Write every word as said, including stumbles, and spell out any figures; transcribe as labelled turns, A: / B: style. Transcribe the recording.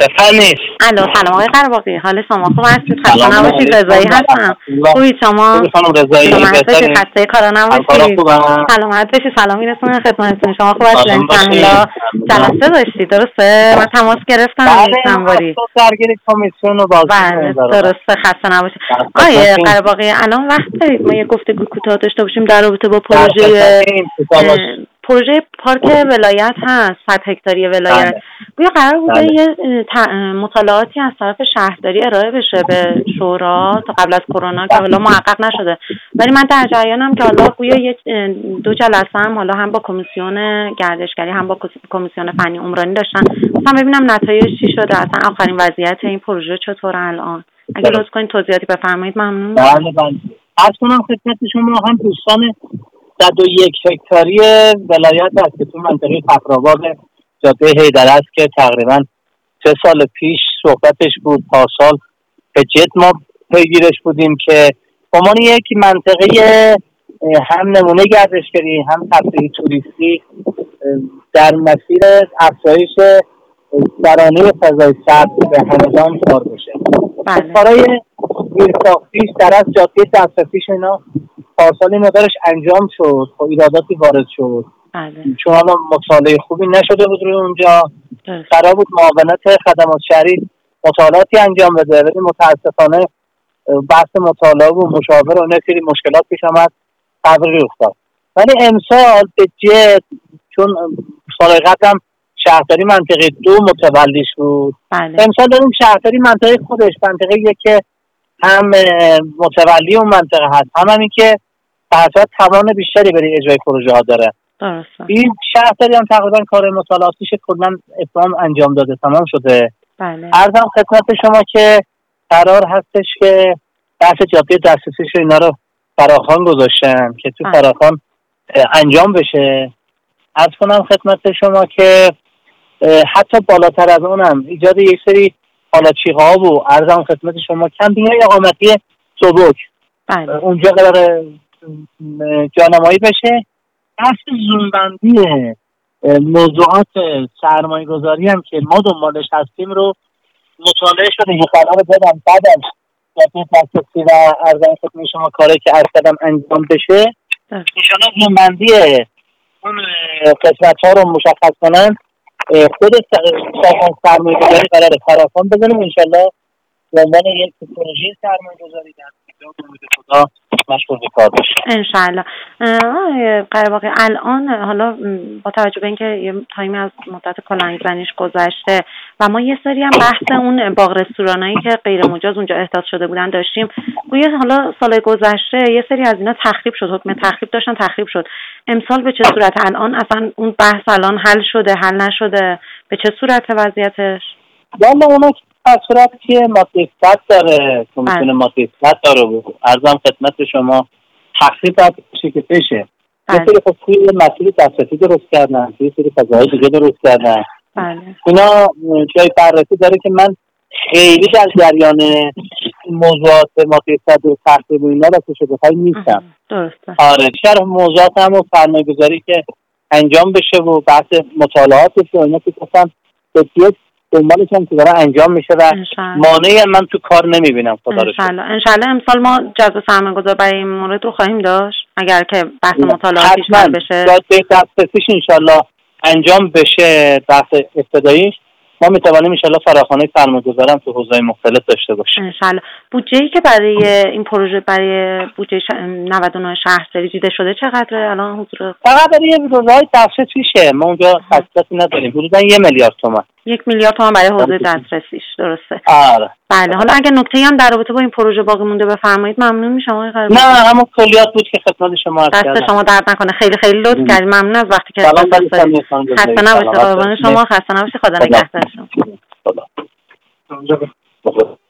A: بفرمایید.
B: الو سلام آقای قره‌باغی، حال شما خوب هستید؟ خسته نباشید. رضایی هستم. خوبید شما؟
A: خانم رضایی
B: سلامت باشید، خسته کارا نباشید. سلامت باشید. سلام میرسونم خدمتتون. شما خوب هستید؟ انشالله جلسه داشتید درسته؟ من تماس گرفتم چند باری.
A: درگیر کمیسیون و بازی.
B: بله درسته، خسته نباشید. آقای قره‌باغی الان وقت دارید ما یه گفتگو کوتاه داشته باشیم در رابطه با پروژه پروژه پارک ولایت هست، صد هکتاری ولایت. گویا قرار بوده یه مطالعاتی از طرف شهرداری ارائه بشه به شورا تا قبل از کرونا که حالا محقق نشده، ولی من در جریانم که حالا گویا یه دو جلسه هم حالا هم با کمیسیون گردشگری هم با کمیسیون فنی عمرانی داشتن. مثلا ببینم نتایج چی شده، اصلا آخرین وضعیت این پروژه چطوره الان. اگه لطف کنید توضیحاتی بفرمایید ممنون.
A: بله بله. عرض کنم خدمت شما هم دوستان صد و یک هکتاری ولایت است که تو منطقه فخرآباد جاده حیدر است که تقریبا سه سال پیش صحبتش بود، پارسال به جد ما پیگیرش بودیم که به عنوان یک منطقه هم نمونه گردشگری هم تفریحی توریستی در مسیر افزایش سرانه فضای سبز به همدان کار بشه. برای زیرساختیش در از جاده دسترسیش اینا پارسال این مقدارش انجام شد، خب ایراداتی وارد شد.
B: بله.
A: چون حالا مطالعه خوبی نشده بود روی اونجا، قرار بود معاونت خدمات شهری مطالعاتی انجام بده، ولی متاسفانه بحث مطالعه و مشاور و اینا سری مشکلات پیش آمد، تغییر افتاد. ولی امسال به جد چون سال قبلم شهرداری منطقه دو متولیش بود،
B: بله.
A: امسال داریم شهرداری منطقه خودش، منطقه یک که هم متولی اون منطقه هست، هم همین که فرصت توان بیشتری برای اجرای پروژه ها داره.
B: درسته.
A: این شهرداری هم تقریبا کار مطالعاتیش کلا اتمام انجام داده، تمام شده.
B: بله.
A: عرضم خدمت شما که قرار هستش که بحث جاده دسترسیش اینا رو فراخوان گذاشتن که تو فراخوان انجام بشه. عرض کنم خدمت شما که حتی بالاتر از اونم ایجاد یک سری حالاچیقه ها و عرضم خدمت شما کمپینگ‌های اقامتی سبک
B: بله.
A: اونجا قرار جانمایی بشه. بحث زونبندی موضوعات سرمایه گذاری هم که ما دنبالش هستیم رو مطالعه شده که قرار بدم بعد از جاده دسترسی و عرضم خدمت شما کاری که عرض کردم انجام بشه انشاءالله زونبندی اون قسمت ها رو مشخص کنن. خود سازمان سرمایه گذاری قرار فراخوان بزنیم انشاءالله به عنوان یک پروژه سرمایه گذاری در امید خدا مشغول به کار بشه
B: انشاءالله. قره‌باغی الان حالا با توجه به اینکه یه تایمی از مدت کلنگزنیش گذشته و ما یه سری هم بحث اون باغ رستورانایی که غیر مجاز اونجا احداث شده بودن داشتیم، گویا حالا سال گذشته یه سری از اینا تخریب شد، حکم تخریب داشتن تخریب شد. امسال به چه صورت؟ الان اصلا اون بحث الان حل شده حل نشده؟ به چه صورت وضعیتش؟
A: والا اونا در صورت که مادیفت داره کمیسیون مادیفت داره بود عرضم خدمت شما تخریب باید بشه که بشه. یه سری خب توی مسئول دسترسی درست کردن، توی سری فضاهای دیگه درست کردن.
B: بله.
A: اینا جای بررسی داره که من خیلی در جریان موضوعات مادیفت و تخریب و اینا را شده خواهی نیستم.
B: درسته.
A: آره شرح موضوعات هم و سرمایه گذاری که انجام بشه و بحث مطالعات و اینا که گفتم بسیار دنبالش هم که داره انجام میشه و مانعی من تو کار نمیبینم خدا رو شکر.
B: انشالله امسال ما جذب سرمایه‌گذار برای این مورد رو خواهیم داشت اگر که بحث مطالعات بیشتر بشه.
A: جاده دسترسیش انشالله انجام بشه بحث ابتداییش ما میتوانیم انشالله فراخوانی سرمایه‌گذار هم تو حوزه‌های مختلف داشته باشیم.
B: انشالله. بودجه‌ای که برای این پروژه برای بودجه نود و نه شهرداری دیده شده چقدره الان حضور؟
A: فقط برای حوزه‌های دسترسیشه ما اونجا خصیصی نداریم، حدوداً یک میلیارد تومان.
B: یک میلیارد تومان برای حوزه دسترسیش. درسته.
A: آره.
B: بله. حالا اگه نکته‌ای هم در رابطه با این پروژه باقی مونده بفرمایید ممنون میشم آقای قره‌باغی.
A: نه همون کلیات بود که خدمت شما عرض کردم.
B: دست شما درد نکنه. خیلی خیلی لطف کردید. ممنون از وقتی که
A: گذاشتید.
B: خسته نباشید قربان شما. خسته نباشید. خدا نگهدار شما.
A: خدا